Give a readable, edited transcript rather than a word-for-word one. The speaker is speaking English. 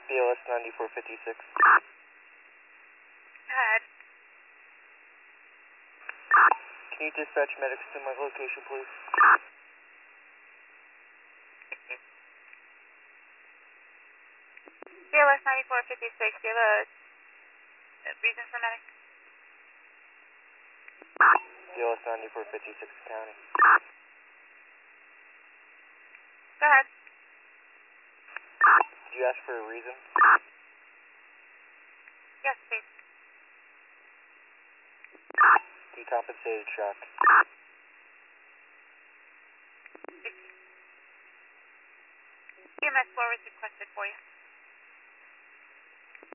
BLS 9456. Ahead. Can you dispatch medics to my location, please? BLS 9456, do you have a reason for medic? BLS 9456 County. Go ahead. Did you ask for a reason? Yes, please. Decompensated shock. EMS 4 was requested for you.